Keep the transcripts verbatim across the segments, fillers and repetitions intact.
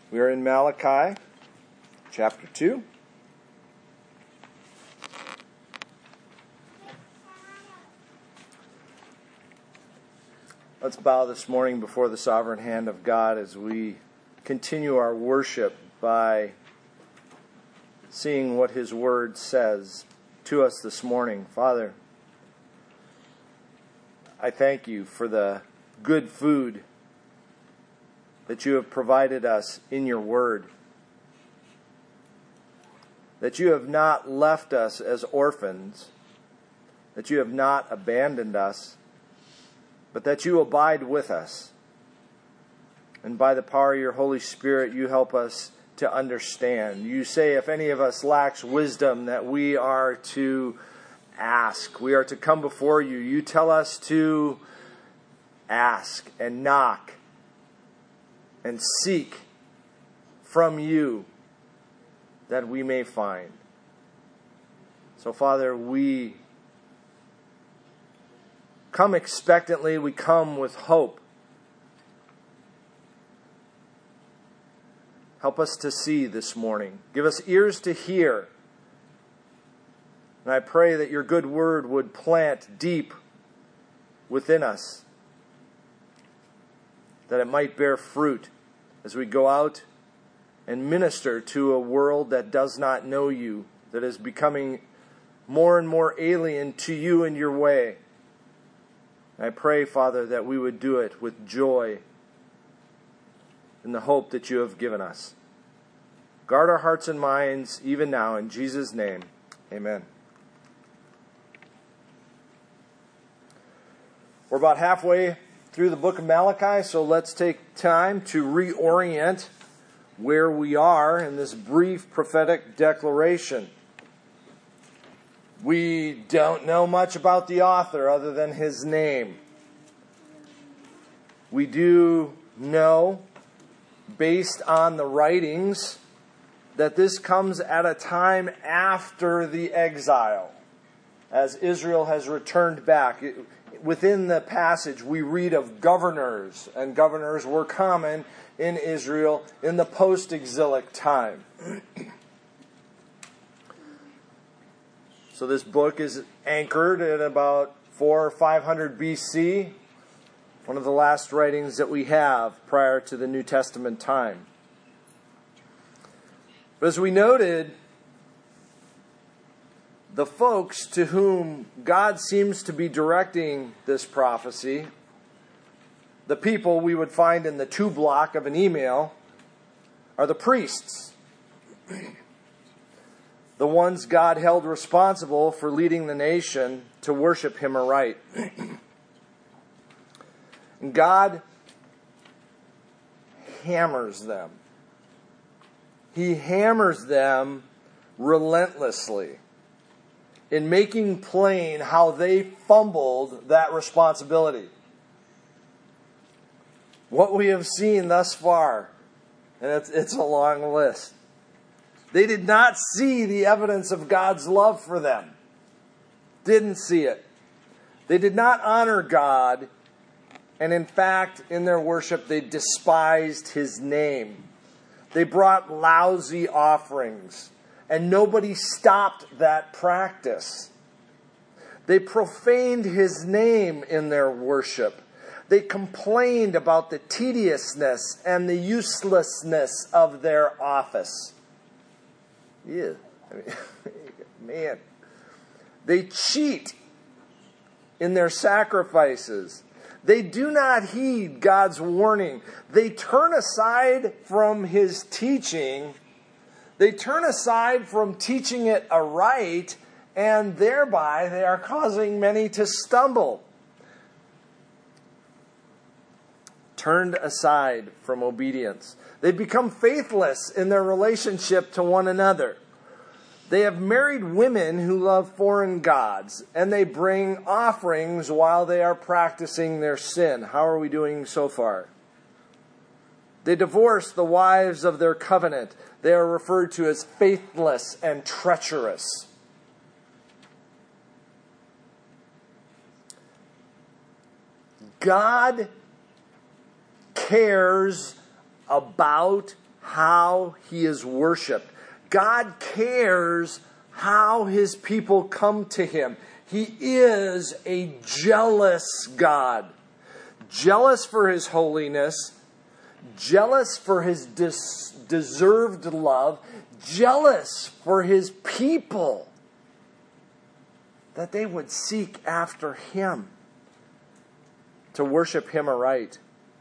We are in Malachi, chapter two. Let's bow this morning before the sovereign hand of God as we continue our worship by seeing what His Word says to us this morning. Father, I thank You for the good food that You have provided us in Your Word. That You have not left us as orphans. That You have not abandoned us. But that You abide with us. And by the power of Your Holy Spirit, You help us to understand. You say if any of us lacks wisdom, that we are to ask. We are to come before You. You tell us to ask and knock and seek from You that we may find. So, Father, we come expectantly. We come with hope. Help us to see this morning. Give us ears to hear. And I pray that Your good word would plant deep within us, that it might bear fruit as we go out and minister to a world that does not know You, that is becoming more and more alien to You and Your way. And I pray, Father, that we would do it with joy in the hope that You have given us. Guard our hearts and minds even now, in Jesus' name. Amen. We're about halfway through the book of Malachi, so let's take time to reorient where we are in this brief prophetic declaration. We don't know much about the author other than his name. We do know, based on the writings, that this comes at a time after the exile, as Israel has returned back. Within the passage, we read of governors, and governors were common in Israel in the post-exilic time. So this book is anchored at about four or five hundred B C, one of the last writings that we have prior to the New Testament time. But as we noted, the folks to whom God seems to be directing this prophecy, the people we would find in the to block of an email, are the priests. The ones God held responsible for leading the nation to worship Him aright. And God hammers them. He hammers them relentlessly in making plain how they fumbled that responsibility. What we have seen thus far, and it's, it's a long list. They did not see the evidence of God's love for them. Didn't see it. They did not honor God, and in fact, in their worship, they despised His name. They brought lousy offerings, and nobody stopped that practice. They profaned His name in their worship. They complained about the tediousness and the uselessness of their office. Yeah, I mean, man. They cheat in their sacrifices. They do not heed God's warning. They turn aside from His teaching. They turn aside from teaching it aright, and thereby they are causing many to stumble. Turned aside from obedience. They become faithless in their relationship to one another. They have married women who love foreign gods, and they bring offerings while they are practicing their sin. How are we doing so far? They divorce the wives of their covenant. They are referred to as faithless and treacherous. God cares about how he is worshiped. God cares how his people come to him. He is a jealous God. Jealous for his holiness, jealous for his des- deserved love, jealous for his people, that they would seek after him, to worship him aright.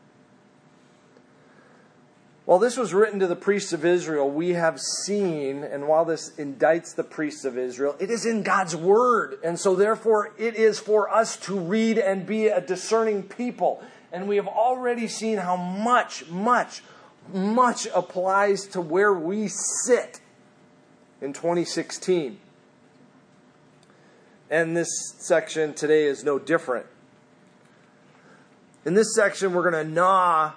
While this was written to the priests of Israel, we have seen, and while this indicts the priests of Israel, it is in God's word. And so therefore it is for us to read and be a discerning people. And we have already seen how much, much, much applies to where we sit in twenty sixteen. And this section today is no different. In this section, we're going to gnaw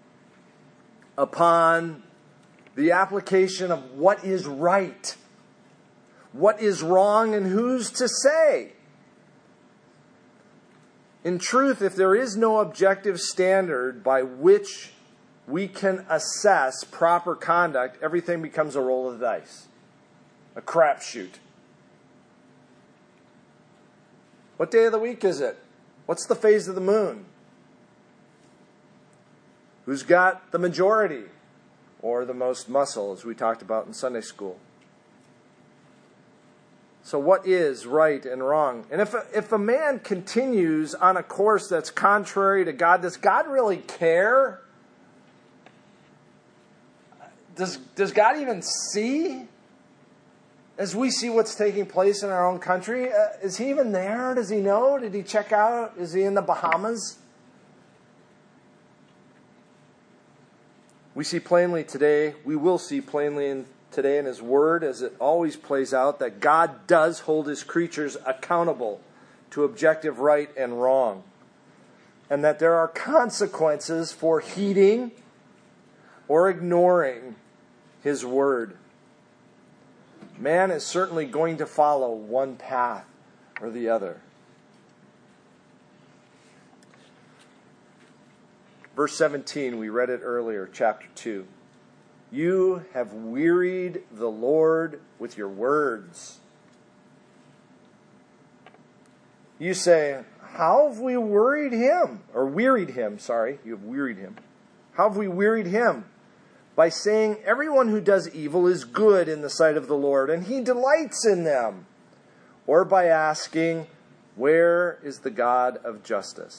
upon the application of what is right, what is wrong, and who's to say. In truth, if there is no objective standard by which we can assess proper conduct, everything becomes a roll of the dice, a crapshoot. What day of the week is it? What's the phase of the moon? Who's got the majority or the most muscle, as we talked about in Sunday school? So what is right and wrong? And if a, if a man continues on a course that's contrary to God, does God really care? Does, does God even see? As we see what's taking place in our own country, uh, is he even there? Does he know? Did he check out? Is he in the Bahamas? We see plainly today, we will see plainly in, today in his word, as it always plays out, that God does hold his creatures accountable to objective right and wrong. And that there are consequences for heeding or ignoring his word. Man is certainly going to follow one path or the other. Verse seventeen, we read it earlier, chapter two. You have wearied the Lord with your words. You say, how have we worried him? Or wearied him, sorry. You have wearied him. How have we wearied him? By saying, everyone who does evil is good in the sight of the Lord, and he delights in them. Or by asking, where is the God of justice?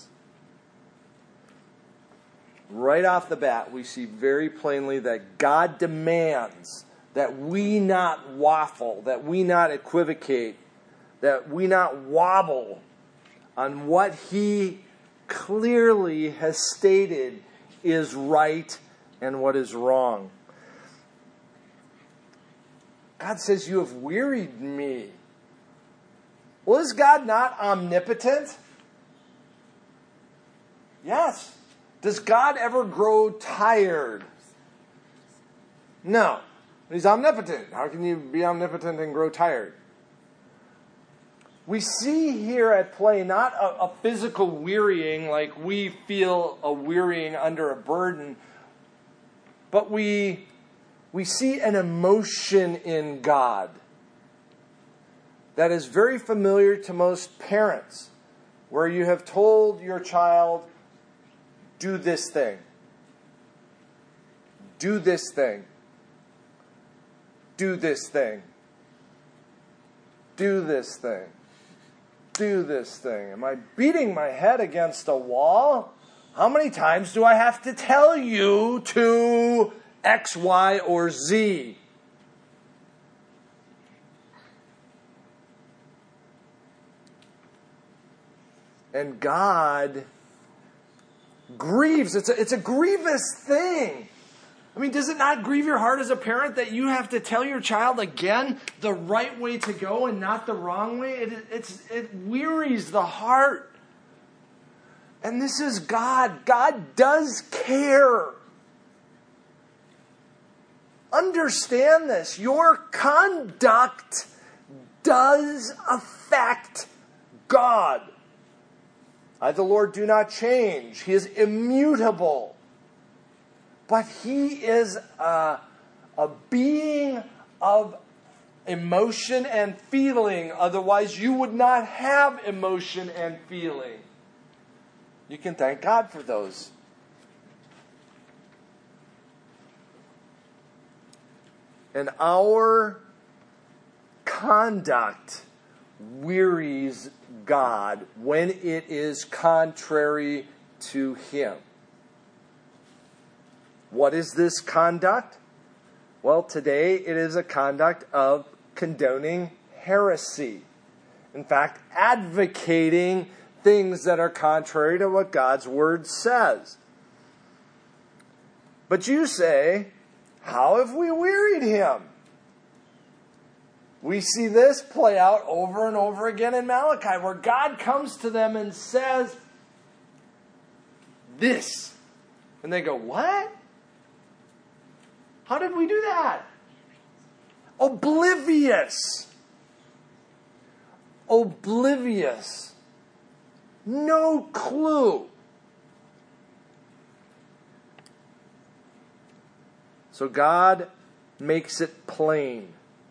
Right off the bat, we see very plainly that God demands that we not waffle, that we not equivocate, that we not wobble on what he clearly has stated is right and what is wrong. God says, you have wearied me. Well, is God not omnipotent? Yes. Does God ever grow tired? No. He's omnipotent. How can you be omnipotent and grow tired? We see here at play not a, a physical wearying like we feel a wearying under a burden, but we, we see an emotion in God that is very familiar to most parents, where you have told your child, do this thing. Do this thing. Do this thing. Do this thing. Do this thing. Am I beating my head against a wall? How many times do I have to tell you to X, Y, or Z? And God grieves. It's a, it's a grievous thing. I mean, does it not grieve your heart as a parent that you have to tell your child again the right way to go and not the wrong way? It, it's, it wearies the heart. And this is God. God does care. Understand this. Your conduct does affect God. I, the Lord, do not change. He is immutable. But he is a, a being of emotion and feeling. Otherwise, you would not have emotion and feeling. You can thank God for those. And our conduct wearies God when it is contrary to Him. What is this conduct? Well, today it is a conduct of condoning heresy. In fact, advocating things that are contrary to what God's Word says. But you say, how have we wearied Him? We see this play out over and over again in Malachi, where God comes to them and says this. And they go, what? How did we do that? Oblivious. Oblivious. No clue. So God makes it plain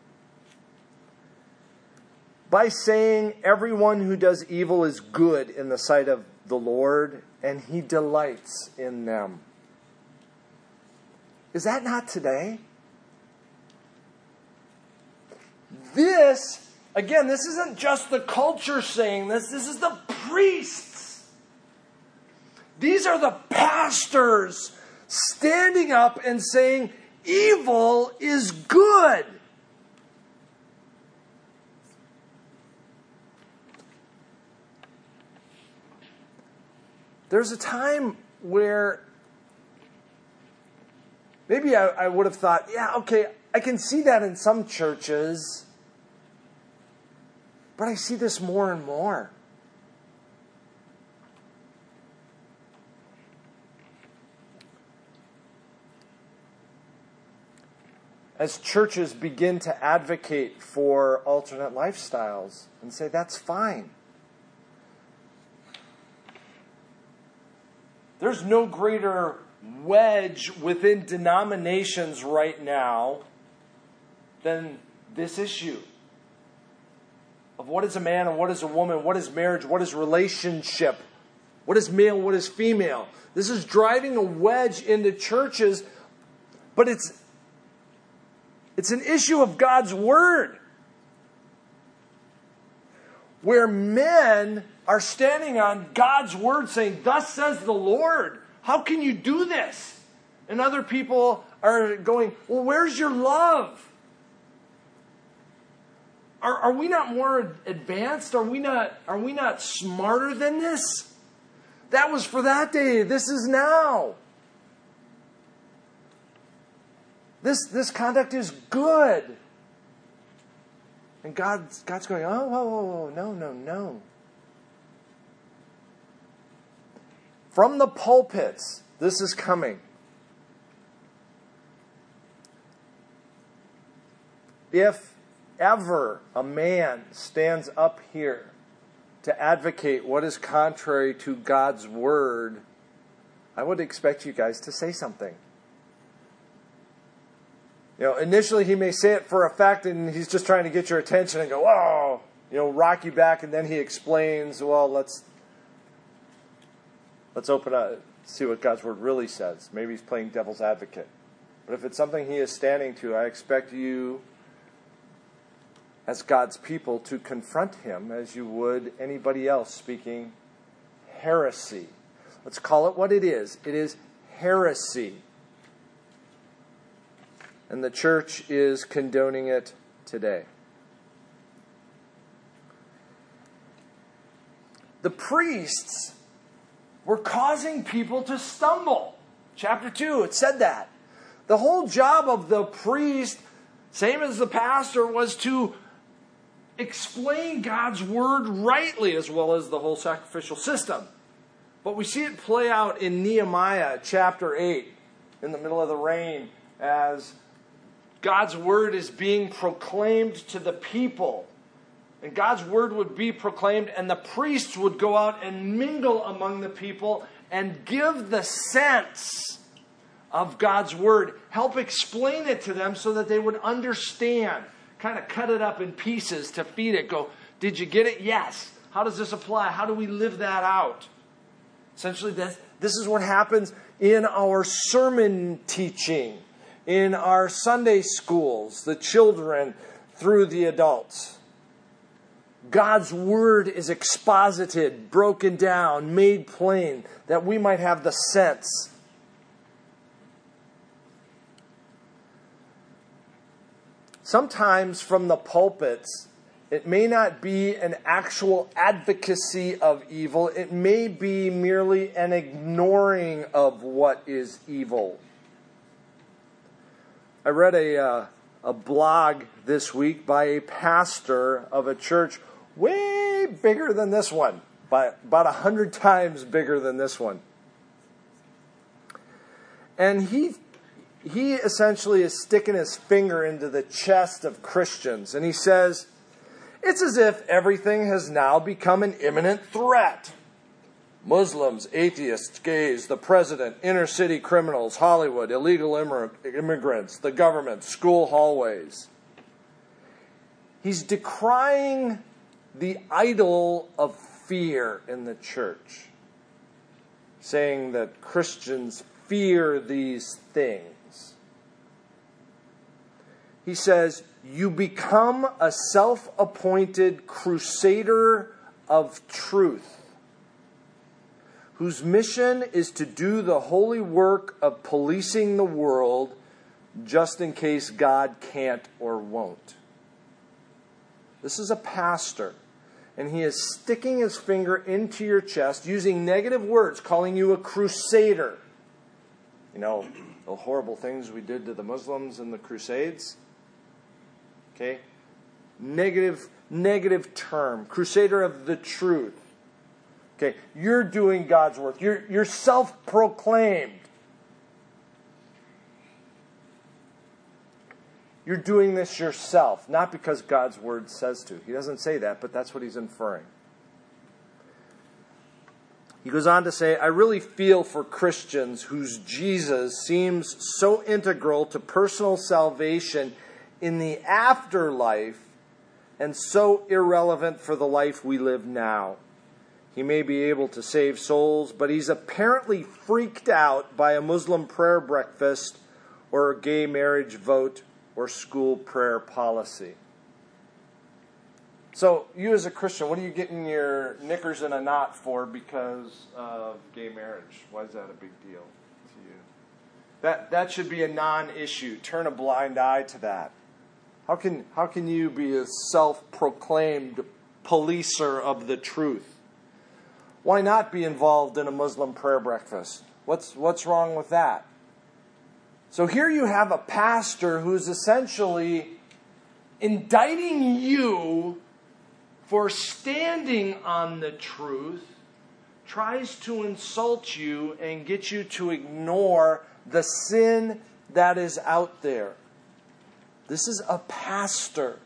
by saying everyone who does evil is good in the sight of the Lord, and He delights in them. Is that not today? This, again, this isn't just the culture saying this. This is the priests. These are the pastors standing up and saying evil is good. There's a time where maybe I, I would have thought, yeah, okay, I can see that in some churches, but I see this more and more. As churches begin to advocate for alternate lifestyles and say, that's fine. There's no greater wedge within denominations right now than this issue of what is a man and what is a woman, what is marriage, what is relationship, what is male, what is female. This is driving a wedge into churches, but it's it's an issue of God's Word, where men are standing on God's Word saying, thus says the Lord. How can you do this? And other people are going, well, where's your love? Are, are we not more advanced? Are we not, are we not smarter than this? That was for that day. This is now. This, this conduct is good. And God's, God's going, oh, oh, oh, no, no, no. From the pulpits, this is coming. If ever a man stands up here to advocate what is contrary to God's Word, I would expect you guys to say something. You know, initially he may say it for effect and he's just trying to get your attention and go, whoa, you know, rock you back, and then he explains, well, let's let's open up, see what God's Word really says. Maybe he's playing devil's advocate. But if it's something he is standing to, I expect you as God's people to confront him as you would anybody else speaking heresy. Let's call it what it is. It is heresy. And the church is condoning it today. The priests were causing people to stumble. Chapter two, it said that. The whole job of the priest, same as the pastor, was to explain God's Word rightly, as well as the whole sacrificial system. But we see it play out in Nehemiah chapter eight, in the middle of the reign, as God's Word is being proclaimed to the people. And God's Word would be proclaimed, and the priests would go out and mingle among the people and give the sense of God's Word. Help explain it to them so that they would understand. Kind of cut it up in pieces to feed it. Go, did you get it? Yes. How does this apply? How do we live that out? Essentially, this, this is what happens in our sermon teaching, in our Sunday schools, the children through the adults. God's Word is exposited, broken down, made plain, that we might have the sense. Sometimes from the pulpits, it may not be an actual advocacy of evil. It may be merely an ignoring of what is evil. I read a, uh, a blog this week by a pastor of a church way bigger than this one, by about a hundred times bigger than this one. And he he essentially is sticking his finger into the chest of Christians. And he says, it's as if everything has now become an imminent threat. Muslims, atheists, gays, the president, inner city criminals, Hollywood, illegal immig- immigrants, the government, school hallways. He's decrying the idol of fear in the church, saying that Christians fear these things. He says, you become a self-appointed crusader of truth, whose mission is to do the holy work of policing the world just in case God can't or won't. This is a pastor, and he is sticking his finger into your chest, using negative words, calling you a crusader. You know, the horrible things we did to the Muslims in the Crusades. Okay? Negative, negative term. Crusader of the truth. Okay, you're doing God's work. You're, you're self-proclaimed. You're doing this yourself, not because God's Word says to. He doesn't say that, but that's what he's inferring. He goes on to say, I really feel for Christians whose Jesus seems so integral to personal salvation in the afterlife and so irrelevant for the life we live now. He may be able to save souls, but he's apparently freaked out by a Muslim prayer breakfast or a gay marriage vote or school prayer policy. So, you as a Christian, what are you getting your knickers in a knot for because of gay marriage? Why is that a big deal to you? That that should be a non-issue. Turn a blind eye to that. How can how can you be a self-proclaimed policer of the truth? Why not be involved in a Muslim prayer breakfast? What's what's wrong with that? So here you have a pastor who's essentially indicting you for standing on the truth, tries to insult you and get you to ignore the sin that is out there. This is a pastor.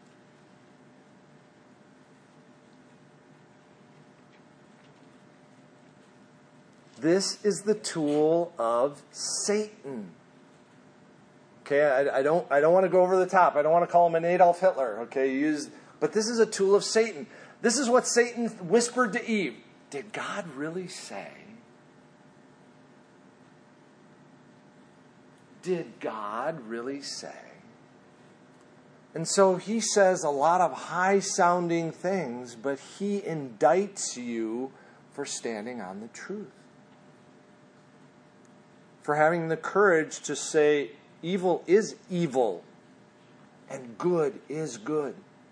This is the tool of Satan. Okay, I, I don't I don't want to go over the top. I don't want to call him an Adolf Hitler. Okay, use, but this is a tool of Satan. This is what Satan whispered to Eve. Did God really say? Did God really say? And so he says a lot of high-sounding things, but he indicts you for standing on the truth. For having the courage to say evil is evil and good is good.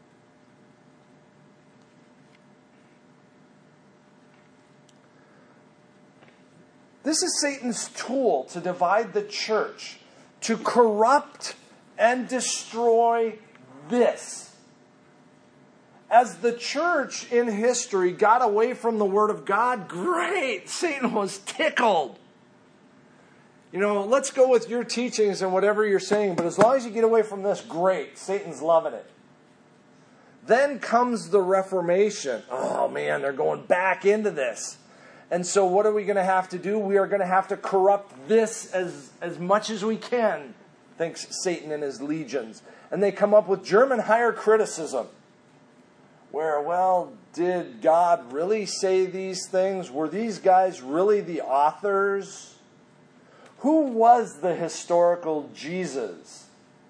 This is Satan's tool to divide the church, to corrupt and destroy this. As the church in history got away from the Word of God, great! Satan was tickled. You know, let's go with your teachings and whatever you're saying, but as long as you get away from this, great. Satan's loving it. Then comes the Reformation. Oh man, they're going back into this. And so what are we going to have to do? We are going to have to corrupt this as, as much as we can, thinks Satan and his legions. And they come up with German higher criticism, where, well, did God really say these things? Were these guys really the authors? Who was the historical Jesus?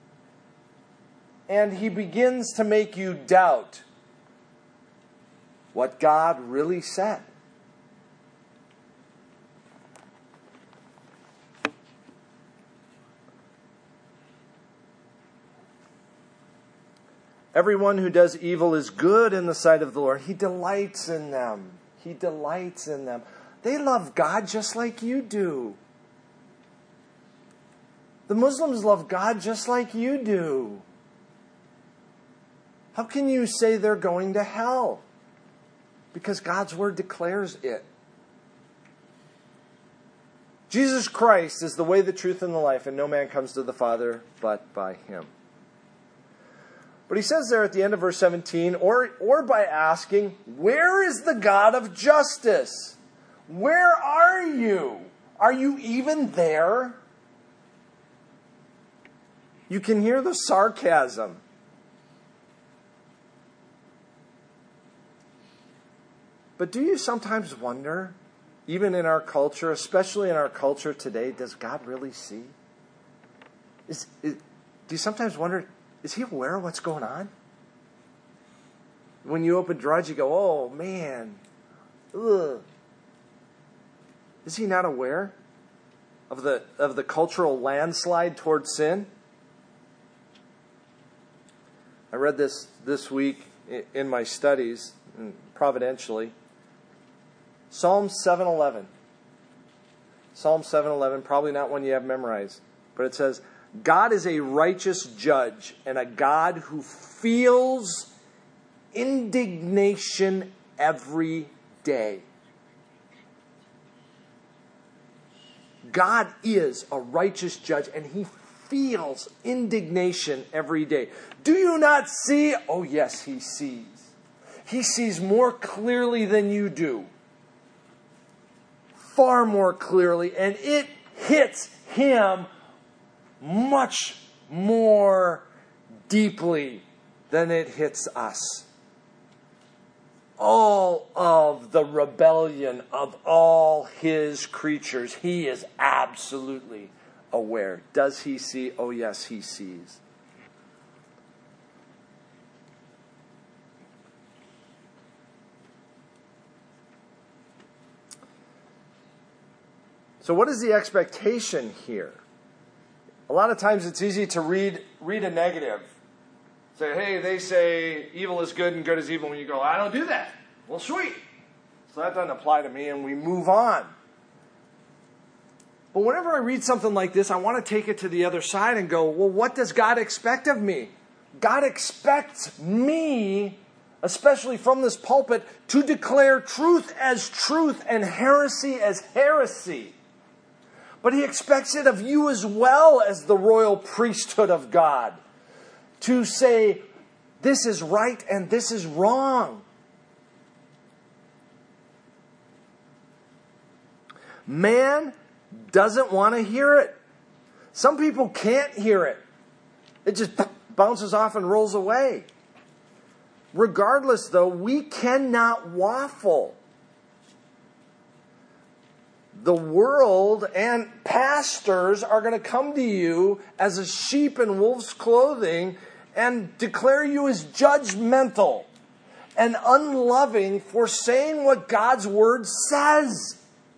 And he begins to make you doubt what God really said. Everyone who does evil is good in the sight of the Lord. He delights in them. He delights in them. They love God just like you do. The Muslims love God just like you do. How can you say they're going to hell? Because God's word declares it. Jesus Christ is the way, the truth, and the life, and no man comes to the Father but by him. But he says there at the end of verse seventeen, or, or by asking, where is the God of justice? Where are you? Are you even there? You can hear the sarcasm. But do you sometimes wonder, even in our culture, especially in our culture today, does God really see? Is, is, do you sometimes wonder, is he aware of what's going on? When you open Drudge, you go, oh, man. Ugh. Is he not aware of the, of the cultural landslide toward sin? I read this this week in my studies, providentially. Psalm seven eleven. Psalm seven eleven, probably not one you have memorized. But it says, God is a righteous judge and a God who feels indignation every day. God is a righteous judge and he feels indignation every day. Do you not see? Oh, yes, he sees. He sees more clearly than you do. Far more clearly. And it hits him much more deeply than it hits us. All of the rebellion of all his creatures, he is absolutely aware. Does he see? Oh, yes, he sees. So what is the expectation here? A lot of times it's easy to read read a negative. Say, hey, they say evil is good and good is evil. When you go, I don't do that. Well, sweet. So that doesn't apply to me, and we move on. But whenever I read something like this, I want to take it to the other side and go, well, what does God expect of me? God expects me, especially from this pulpit, to declare truth as truth and heresy as heresy. But he expects it of you as well as the royal priesthood of God. To say, this is right and this is wrong. Man doesn't want to hear it. Some people can't hear it. It just bounces off and rolls away. Regardless, though, we cannot waffle. The world and pastors are going to come to you as a sheep in wolf's clothing and declare you as judgmental and unloving for saying what God's word says.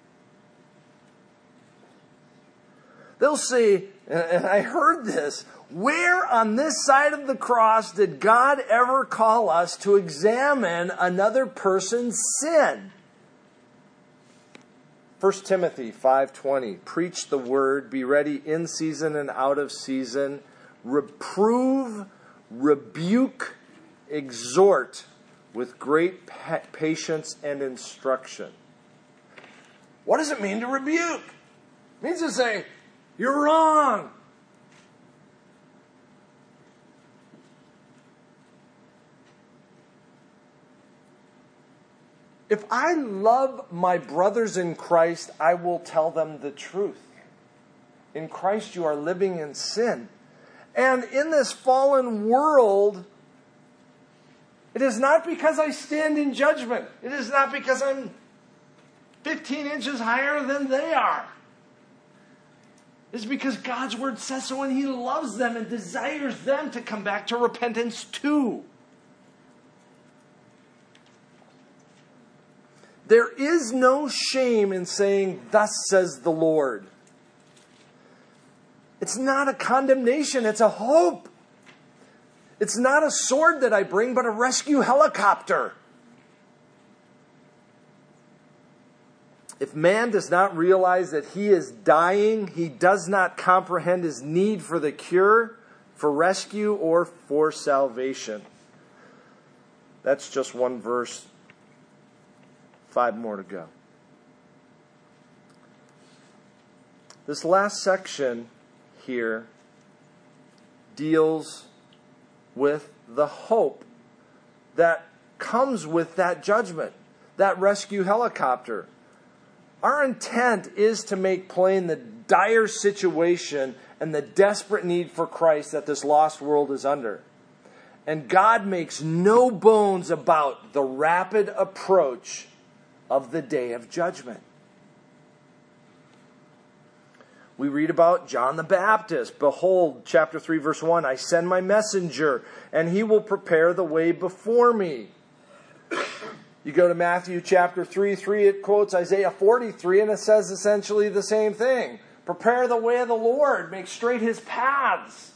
They'll say, and I heard this, where on this side of the cross did God ever call us to examine another person's sin? First Timothy five twenty, preach the word, be ready in season and out of season, reprove, rebuke, exhort with great pa- patience and instruction. What does it mean to rebuke? It means to say, you're wrong. If I love my brothers in Christ, I will tell them the truth. In Christ you are living in sin. And in this fallen world, it is not because I stand in judgment. It is not because I'm fifteen inches higher than they are. It's because God's Word says so, and He loves them and desires them to come back to repentance too. There is no shame in saying, "Thus says the Lord." It's not a condemnation, it's a hope. It's not a sword that I bring, but a rescue helicopter. If man does not realize that he is dying, he does not comprehend his need for the cure, for rescue, or for salvation. That's just one verse. Five more to go. This last section here deals with the hope that comes with that judgment, that rescue helicopter. Our intent is to make plain the dire situation and the desperate need for Christ that this lost world is under. And God makes no bones about the rapid approach of the day of judgment. We read about John the Baptist. Behold, chapter three, verse one, I send my messenger, and he will prepare the way before me. You go to Matthew chapter three, three, it quotes Isaiah forty-three, and it says essentially the same thing. Prepare the way of the Lord, make straight His paths.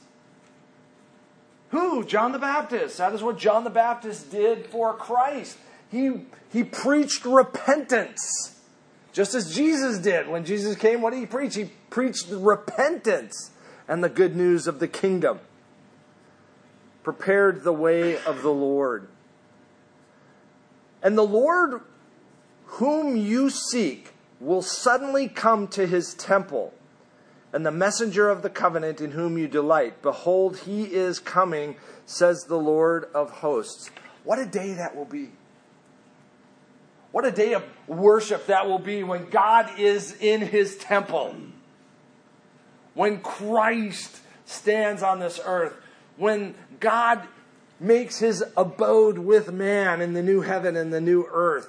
Who? John the Baptist. That is what John the Baptist did for Christ. He, he preached repentance. Just as Jesus did. When Jesus came, what did He preach? He preached repentance and the good news of the kingdom. Prepared the way of the Lord. And the Lord whom you seek will suddenly come to His temple. And the messenger of the covenant in whom you delight. Behold, He is coming, says the Lord of hosts. What a day that will be. What a day of worship that will be when God is in His temple. When Christ stands on this earth. When God makes His abode with man in the new heaven and the new earth.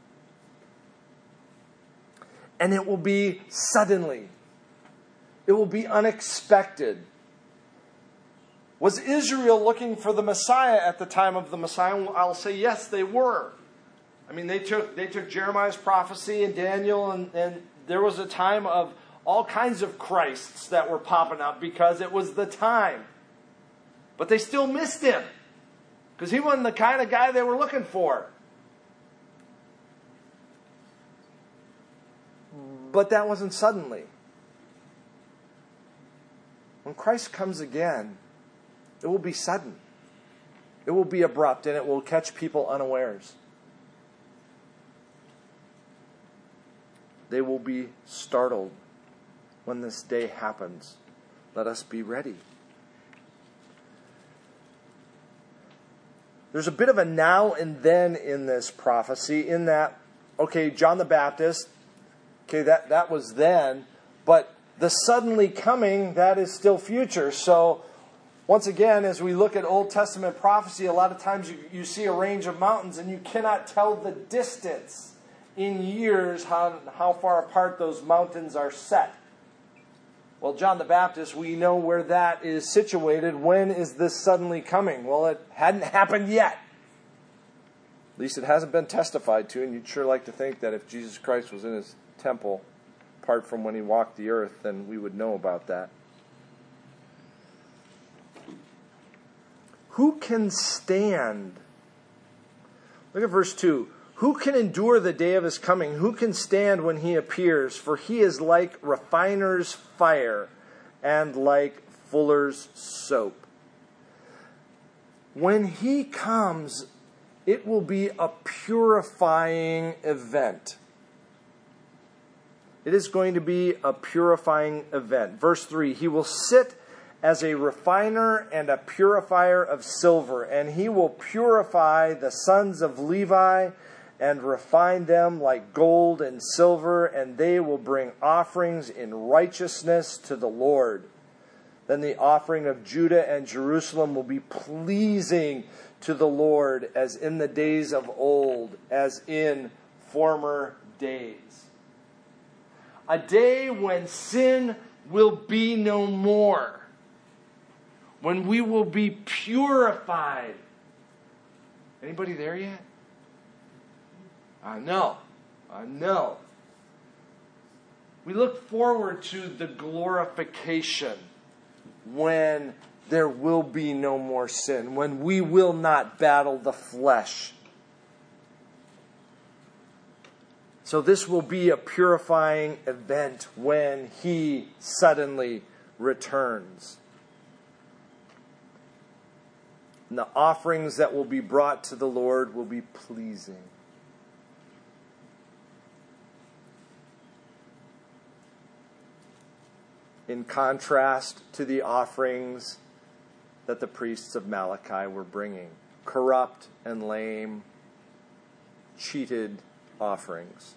And it will be suddenly. It will be unexpected. Was Israel looking for the Messiah at the time of the Messiah? I'll say yes, they were. I mean, they took they took Jeremiah's prophecy and Daniel, and, and there was a time of all kinds of Christs that were popping up because it was the time. But they still missed Him because He wasn't the kind of guy they were looking for. But that wasn't suddenly. When Christ comes again, it will be sudden. It will be abrupt, and it will catch people unawares. They will be startled when this day happens. Let us be ready. There's a bit of a now and then in this prophecy, in that, okay, John the Baptist, okay, that, that was then, but the suddenly coming, that is still future. So, once again, as we look at Old Testament prophecy, a lot of times you, you see a range of mountains and you cannot tell the distance in years how, how far apart those mountains are set. Well, John the Baptist, we know where that is situated. When is this suddenly coming? Well, it hadn't happened yet. At least it hasn't been testified to, and you'd sure like to think that if Jesus Christ was in His temple, apart from when He walked the earth, then we would know about that. Who can stand? Look at verse two. Who can endure the day of His coming? Who can stand when He appears? For He is like refiner's fire and like fuller's soap. When He comes, it will be a purifying event. It is going to be a purifying event. Verse three, He will sit as a refiner and a purifier of silver, and He will purify the sons of Levi and refine them like gold and silver, and they will bring offerings in righteousness to the Lord. Then the offering of Judah and Jerusalem will be pleasing to the Lord, as in the days of old, as in former days. A day when sin will be no more, when we will be purified. Anybody there yet? I know. I know. We look forward to the glorification when there will be no more sin, when we will not battle the flesh. So this will be a purifying event when He suddenly returns. And the offerings that will be brought to the Lord will be pleasing. In contrast to the offerings that the priests of Malachi were bringing. Corrupt and lame, cheated offerings.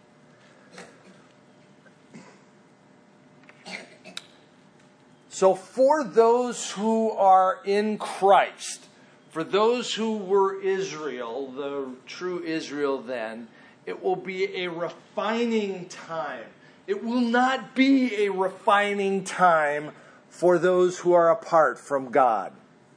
So for those who are in Christ, for those who were Israel, the true Israel then, it will be a refining time. It will not be a refining time for those who are apart from God.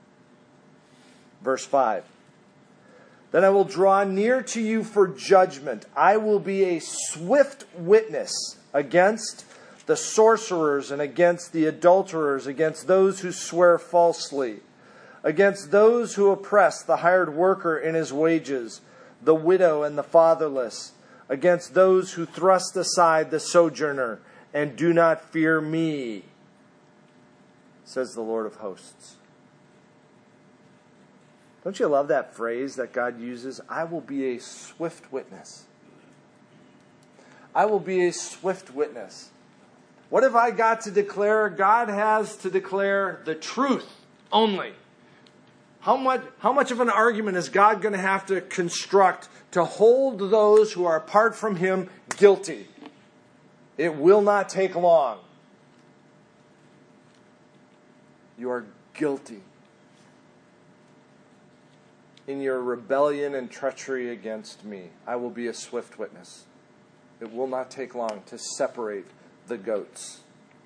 Verse five. Then I will draw near to you for judgment. I will be a swift witness against the sorcerers and against the adulterers, against those who swear falsely, against those who oppress the hired worker in his wages, the widow and the fatherless, against those who thrust aside the sojourner and do not fear me, says the Lord of hosts. Don't you love that phrase that God uses? I will be a swift witness. I will be a swift witness. What have I got to declare? God has to declare the truth only. How much, how much of an argument is God going to have to construct to hold those who are apart from Him guilty? It will not take long. You are guilty in your rebellion and treachery against me. I will be a swift witness. It will not take long to separate the goats.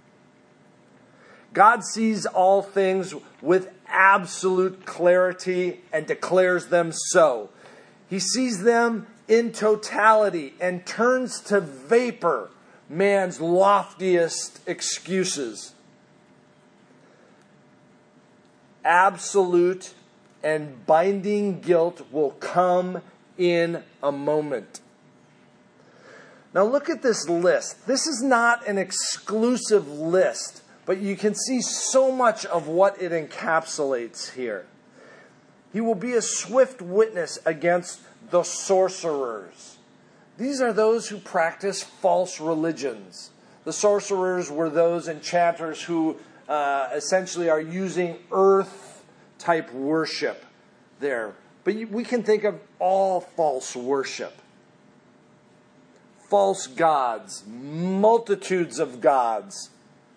God sees all things with absolute clarity and declares them so. He sees them in totality and turns to vapor man's loftiest excuses. Absolute and binding guilt will come in a moment. Now look at this list. This is not an exclusive list, but you can see so much of what it encapsulates here. He will be a swift witness against the sorcerers. These are those who practice false religions. The sorcerers were those enchanters who uh, essentially are using earth-type worship there. But we can think of all false worship. False gods, multitudes of gods,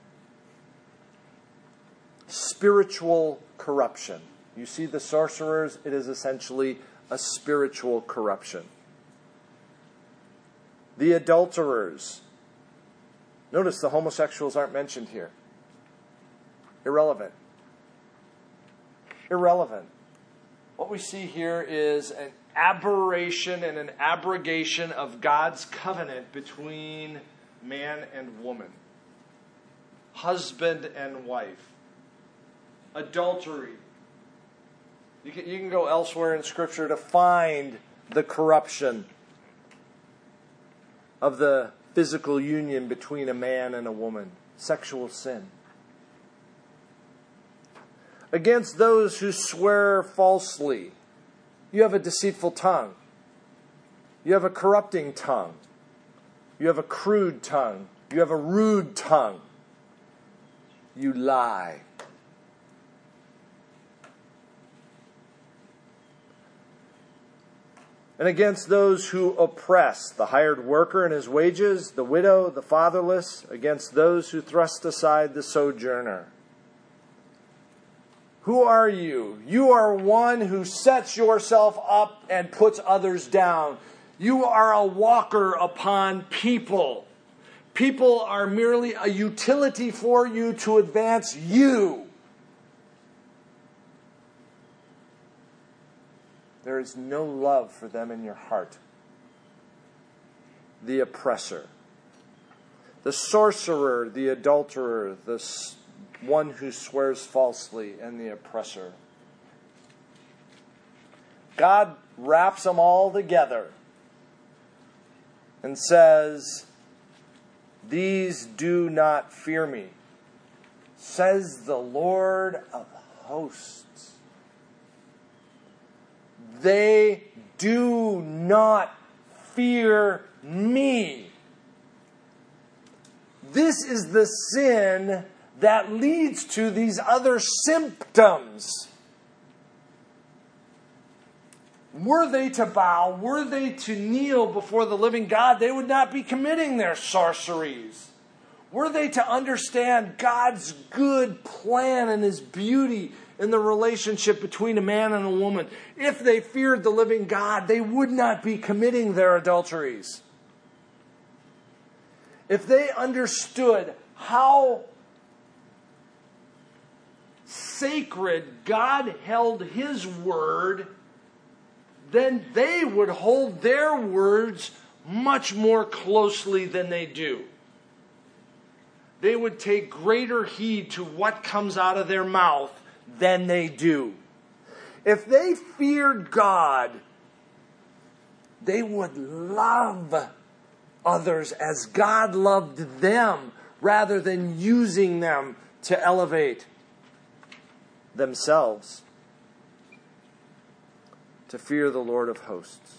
spiritual corruption. You see the sorcerers, it is essentially a spiritual corruption. The adulterers. Notice the homosexuals aren't mentioned here. Irrelevant. Irrelevant. What we see here is an aberration and an abrogation of God's covenant between man and woman, husband and wife, adultery. You can, you can go elsewhere in Scripture to find the corruption of the physical union between a man and a woman, sexual sin. Against those who swear falsely, you have a deceitful tongue. You have a corrupting tongue. You have a crude tongue. You have a rude tongue. You lie. and against those who oppress, the hired worker and his wages, the widow, the fatherless, against those who thrust aside the sojourner. Who are you? You are one who sets yourself up and puts others down. You are a walker upon people. People are merely a utility for you to advance you. There is no love for them in your heart. The oppressor, the sorcerer, the adulterer, the one who swears falsely, and the oppressor. God wraps them all together and says, "These do not fear me, says the Lord of hosts." They do not fear me. This is the sin that leads to these other symptoms. Were they to bow, were they to kneel before the living God, they would not be committing their sorceries. Were they to understand God's good plan and His beauty in the relationship between a man and a woman, if they feared the living God, they would not be committing their adulteries. If they understood how sacred God held His word, then they would hold their words much more closely than they do. They would take greater heed to what comes out of their mouth than they do. If they feared God, they would love others as God loved them, rather than using them to elevate themselves. To fear the Lord of hosts.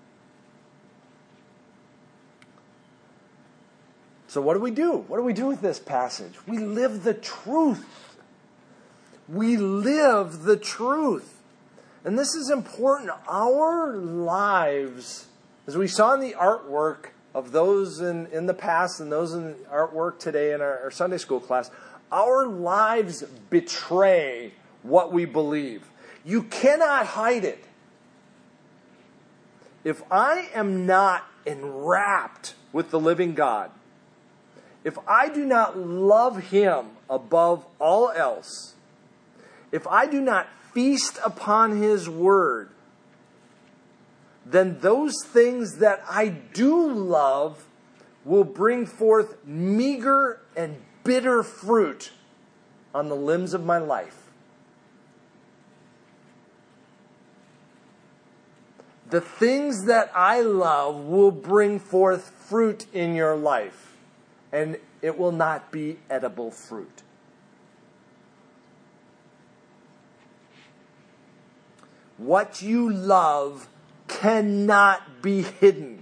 So what do we do? What do we do with this passage? We live the truth. We live the truth. And this is important. Our lives, as we saw in the artwork of those in, in the past and those in artwork today in our, our Sunday school class, our lives betray what we believe. You cannot hide it. If I am not enwrapped with the living God, if I do not love Him above all else, if I do not feast upon His word, then those things that I do love will bring forth meager and bitter fruit on the limbs of my life. The things that I love will bring forth fruit in your life, and it will not be edible fruit. What you love cannot be hidden.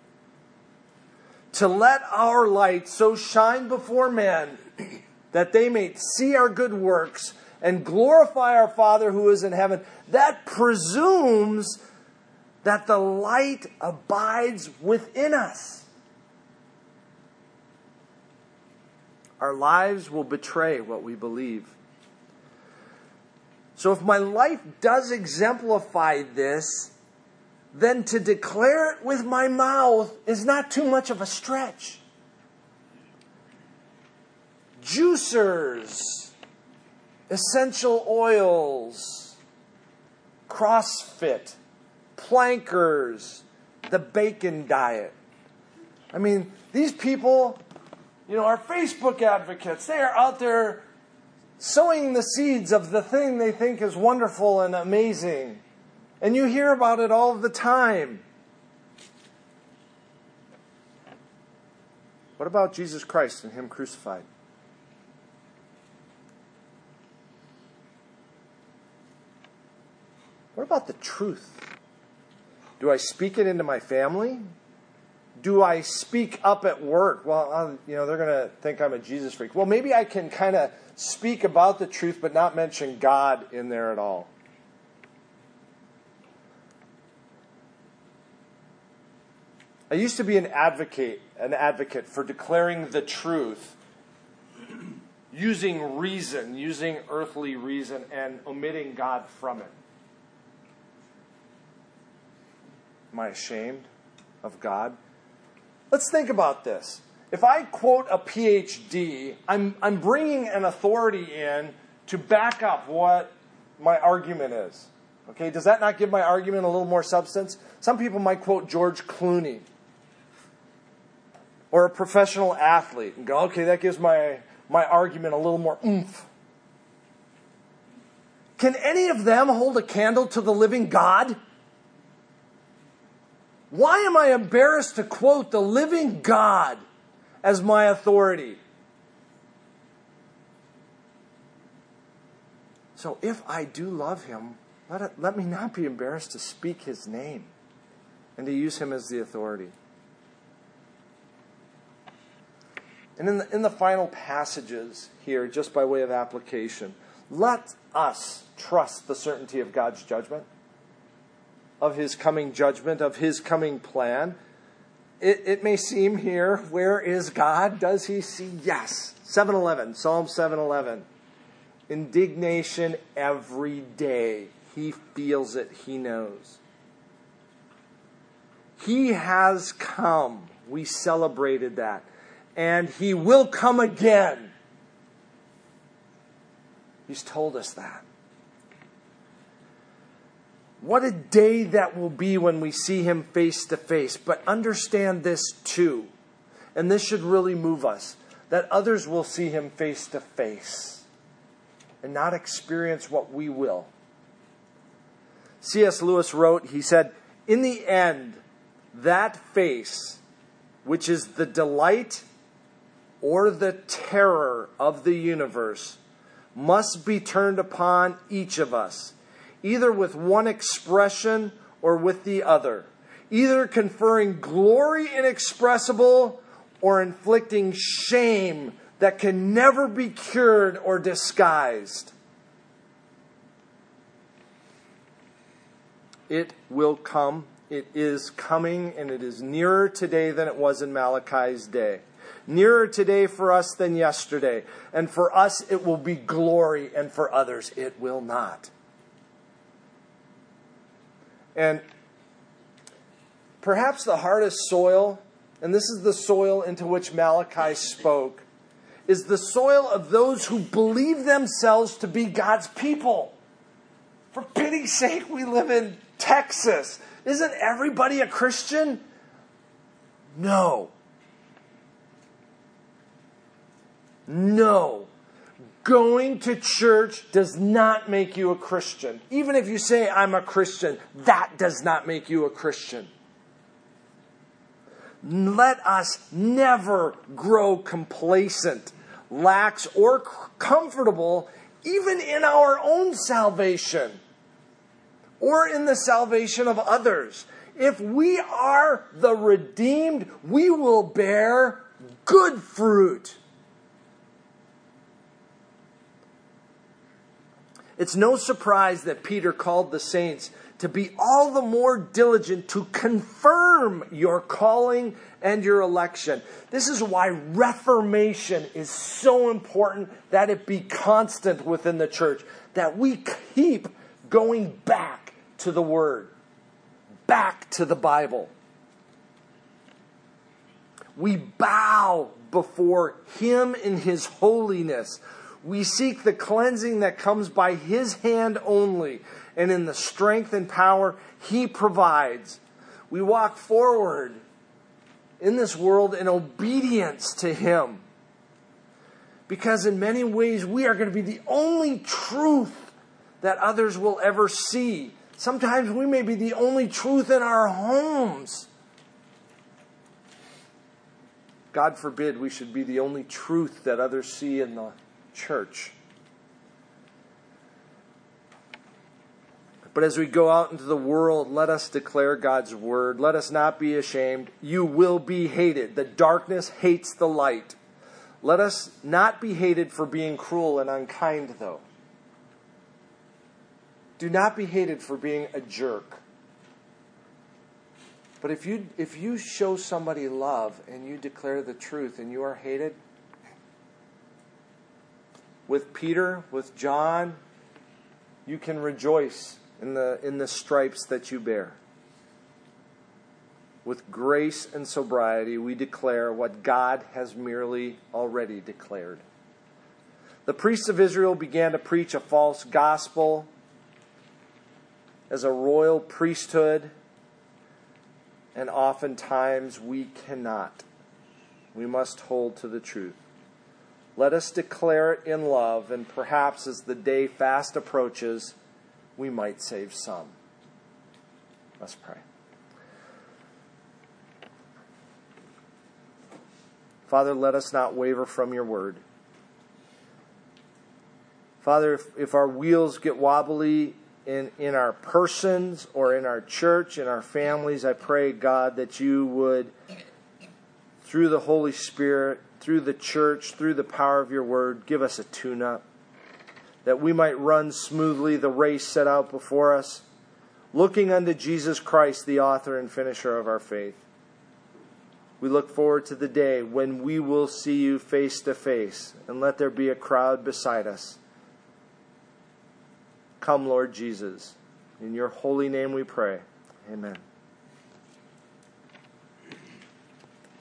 To let our light so shine before men that they may see our good works and glorify our Father who is in heaven, that presumes that the light abides within us. Our lives will betray what we believe. So if my life does exemplify this, then to declare it with my mouth is not too much of a stretch. Juicers, essential oils, CrossFit, plankers, the bacon diet. I mean, these people, you know, are Facebook advocates. They are out there sowing the seeds of the thing they think is wonderful and amazing. And you hear about it all the time. What about Jesus Christ and Him crucified? What about the truth? Do I speak it into my family? Do I speak up at work? Well, uh, you know, they're going to think I'm a Jesus freak. Well, maybe I can kind of speak about the truth but not mention God in there at all. I used to be an advocate, an advocate for declaring the truth using reason, using earthly reason, and omitting God from it. Am I ashamed of God? Let's think about this. If I quote a P H D, I'm, I'm bringing an authority in to back up what my argument is. Okay, does that not give my argument a little more substance? Some people might quote George Clooney or a professional athlete and go, okay, that gives my, my argument a little more oomph. Can any of them hold a candle to the living God? Why am I embarrassed to quote the living God as my authority? So if I do love him, let, it, let me not be embarrassed to speak his name and to use him as the authority. And in the, in the final passages here, just by way of application, let us trust the certainty of God's judgment, of his coming judgment, of his coming plan. It, it may seem here, where is God? Does he see? Yes. seven eleven, Psalm seven eleven. Indignation every day. He feels it. He knows. He has come. We celebrated that. And he will come again. He's told us that. What a day that will be when we see him face to face. But understand this too, and this should really move us, that others will see him face to face and not experience what we will. C S Lewis wrote, he said, in the end, that face, which is the delight or the terror of the universe, must be turned upon each of us, either with one expression or with the other, either conferring glory inexpressible or inflicting shame that can never be cured or disguised. It will come. It is coming, and it is nearer today than it was in Malachi's day. Nearer today for us than yesterday. And for us, it will be glory, and for others, it will not. And perhaps the hardest soil, and this is the soil into which Malachi spoke, is the soil of those who believe themselves to be God's people. For pity's sake, we live in Texas. Isn't everybody a Christian? No. No. Going to church does not make you a Christian. Even if you say, I'm a Christian, that does not make you a Christian. Let us never grow complacent, lax, or comfortable, even in our own salvation or in the salvation of others. If we are the redeemed, we will bear good fruit. It's no surprise that Peter called the saints to be all the more diligent to confirm your calling and your election. This is why reformation is so important, that it be constant within the church, that we keep going back to the Word, back to the Bible. We bow before Him in His holiness. We seek the cleansing that comes by His hand only, and in the strength and power He provides. We walk forward in this world in obedience to Him, because in many ways we are going to be the only truth that others will ever see. Sometimes we may be the only truth in our homes. God forbid we should be the only truth that others see in the church. But as we go out into the world, let us declare God's word. Let us not be ashamed. You will be hated. The darkness hates the light. Let us not be hated for being cruel and unkind, though. Do not be hated for being a jerk. But if you if you show somebody love and you declare the truth and you are hated, with Peter, with John, you can rejoice in the in the stripes that you bear. With grace and sobriety, we declare what God has merely already declared. The priests of Israel began to preach a false gospel as a royal priesthood, and oftentimes we cannot. We must hold to the truth. Let us declare it in love, and perhaps as the day fast approaches, we might save some. Let's pray. Father, let us not waver from your word. Father, if, if our wheels get wobbly in, in our persons or in our church, in our families, I pray, God, that you would, through the Holy Spirit, through the church, through the power of your word, give us a tune-up, that we might run smoothly the race set out before us, looking unto Jesus Christ, the author and finisher of our faith. We look forward to the day when we will see you face to face, and let there be a crowd beside us. Come, Lord Jesus. In your holy name we pray. Amen.